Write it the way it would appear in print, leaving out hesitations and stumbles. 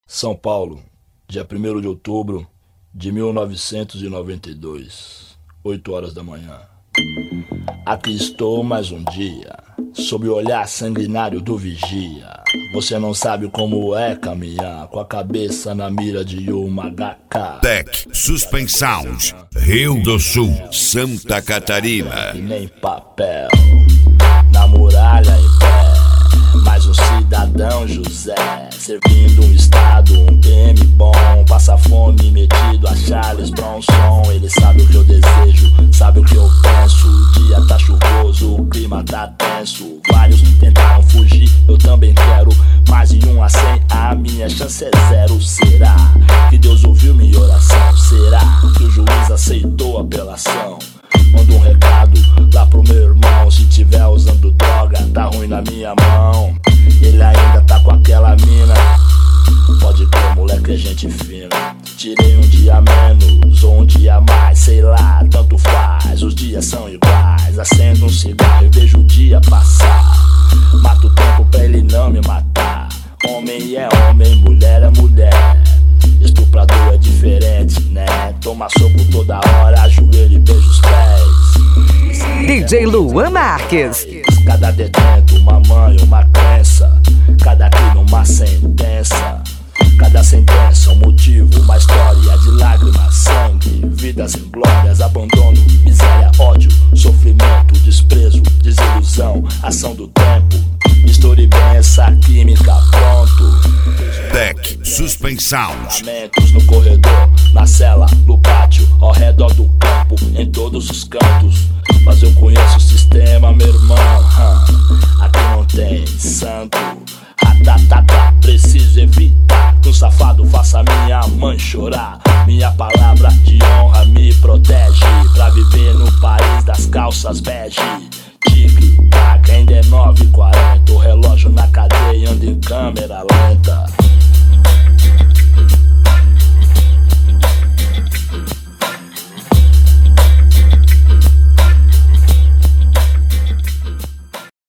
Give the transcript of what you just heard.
São Paulo, dia 1º de outubro de 1992, 8 horas da manhã. Aqui estou mais um dia, sob o olhar sanguinário do vigia. Você não sabe como é caminhar com a cabeça na mira de uma HK. Tech Suspensão, Rio do Sul, Santa Catarina. E nem papel, na muralha em pé. Mais um cidadão José, servindo um estado, um PM bom. Passa fome metido a Charles Bronson. Ele sabe o que eu desejo, sabe o que eu penso. O dia tá chuvoso, o clima tá tenso. Vários tentaram fugir, eu também quero. Mas em 1 a 100 a minha chance é 0. Será que Deus ouviu minha oração? Será que o juiz aceitou a apelação? Manda um recado lá pro meu irmão. Se tiver usando droga, tá ruim na minha mão. Ele ainda tá com aquela mina. Pode crer, moleque, é gente fina. Tirei um dia menos ou um dia mais, sei lá, tanto faz. Os dias são iguais. Acendo um cigarro e vejo o dia passar. Mato o tempo pra ele não me matar. Homem é homem, mulher é mulher. Estuprador é diferente, né? Toma soco toda hora, ajoelho e beija os pés. DJ Luan Marques. Cada detento, uma mãe, uma crença. Cada crime, uma sentença. Cada sentença, um motivo, uma história de lágrimas, sangue, vidas em glórias, abandono, miséria, ódio, sofrimento, desprezo, desilusão, ação do tempo. Misture bem essa química, pronto. Tech Suspensão. Lamentos no corredor, na cela, no pátio, ao redor do campo, em todos os cantos. Mas eu conheço o sistema, meu irmão. Aqui não tem santo. Preciso evitar que um safado faça minha mãe chorar. Minha palavra de honra me protege pra viver no país das calças bege. Tic-tac, ainda é 9h40. O relógio na cadeia anda em câmera lenta.